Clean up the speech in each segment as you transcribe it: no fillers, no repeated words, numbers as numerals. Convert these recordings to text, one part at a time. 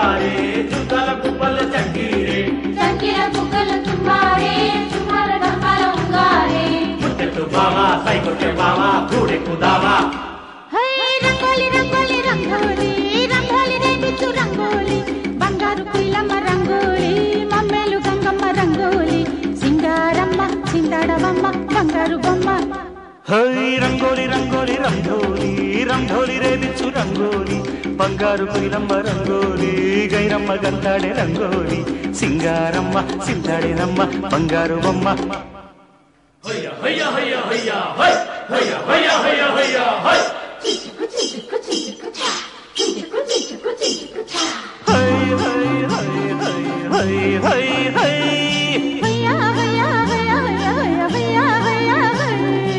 చుమ్మారే చుక్కల కుప్పల చక్కీరే చక్కెర బుగ్గలు చుమ్మారే చుమ్మార డబ్బాల ఉంగారే ముట్టెట్టు బావా సైకొట్టే బావా కూడెక్కుదావా హై రంగోలి రంగోలి రంగోలి రంగోలి రేపిచ్చు రంగోలి బంగారు పిల్లమ్మ రంగోలి మమ్మేలు గంగమ్మ రంగోలి సింగారమ్మ సిందడవమ్మ బంగారు బొమ్మ హై రంగోలి రంగోలి రంగోలి రంగోలి రేపిచ్చు రంగోలి బంగారు కుయిలమ్మ రంగోలి గైరమ్మ గంతాడే రంగోలి సింగారమ్మ సింతాడేనమ్మ బంగారు బొమ్మ హయ్య హయ్య హయ్య హయ్య హై హయ్య హయ్య హయ్య హయ్య హై చిచుకు చిచుకు చిచుకు చా చిచుకు చిచుకు చిచుకు చా హై హై హై హై హై హై హై హయ్యా హయ్యా హయ్యా హయ్యా హయ్యా హయ్యా హయ్యా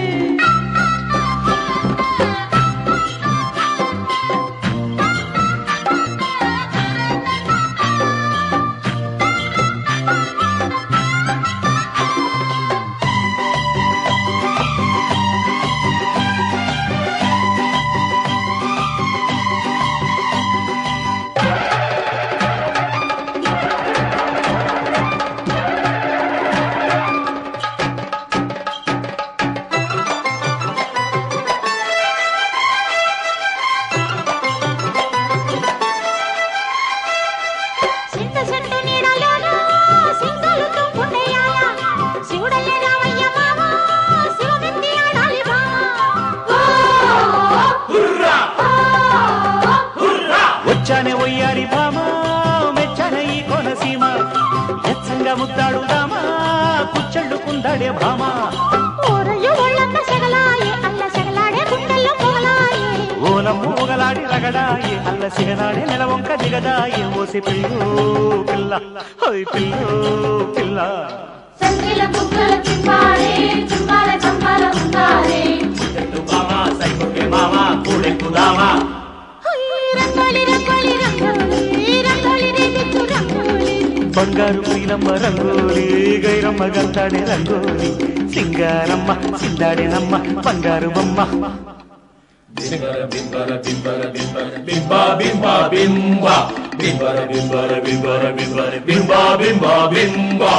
చింత చెట్టు నీడలోన సింగలు తుంపుడయ్యాల శివుడయ్య రామయ్య మామ శివమెత్తి ఆడాలి మామ హుర్రా హుర్రా వచ్చానే ఒయ్యారి భామ మెచ్చానే ఈ కోనసీమ ఎచ్చంగా ముద్దాడుదామా కుచ్చళ్ళుకుందాడే భామ ఓరయ్య ఒళ్ళంత సెగలాయే అల్ల సెగలాడే గుండెల్లో పొగలాయే ఓలమ్ము ఒగలాడి రగడాయే అల్ల సిగనాడే నెలవంక దిగదాయే ఓసి పిల్లు పిల్ల హోయ్ పిల్లు పిల్ల సంకిల బుగ్గల చుమ్మారే చుమ్మాల చంపాల ఉంగారే ముట్టెట్టు బావా సైకొట్టే బావా కూడెక్కుదావా రంగోలి రంగోలి రంగోలి రంగోలి రేపిచ్చు రంగోలి బంగారు కుయిలమ్మ రంగోలి గైరమ్మ గంతాడే రంగోలి సింగారమ్మ సిందాడేనమ్మ బంగారు బొమ్మ బింబర బింబర బింబర బింబర బింబా బింబా బింబా బింబర బింబర బింబర బింబర బింబా బింబా బింబా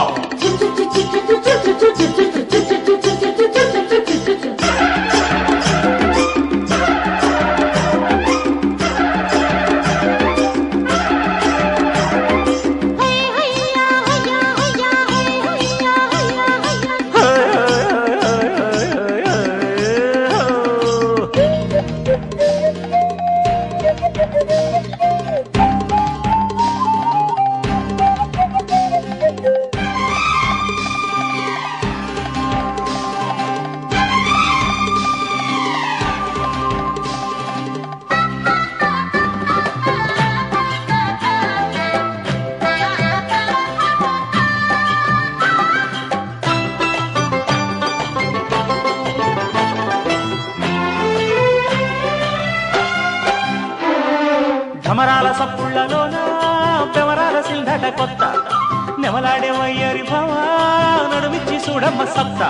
ఢమరాల సప్పుళ్లలోన పెవరాల సిల్దట కొత్త నెమలాడే వయ్యారి భామ నడుమిచ్చి చూడమ్మ సప్త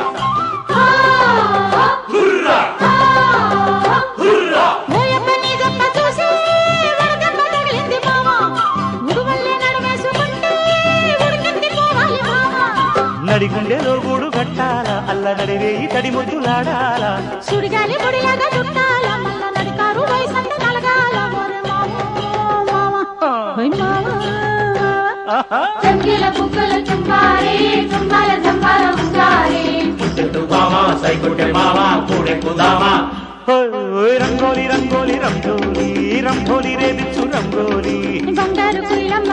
హుర్రా హుర్రా నడిగుండెలో గూడు కట్టాల అల్ల నడివేయి తడి ముద్దులాడాల సుడిగాలి ముడిలాగా చుట్టాల మల్ల నడికారు వయసంత నలగాల ఒరే మామ ఓయ్ మామ చక్కెర బుగ్గల చుమ్మారే చుమ్మాల చంపాల ఉంగారే ముట్టెట్టు బావా సైకొట్టే బావా కూడెక్కుదావా రంగోలి రంగోలి రంగోలి రంగోలి రేపిచ్చు రంగోలి బంగారు కుయిలమ్మ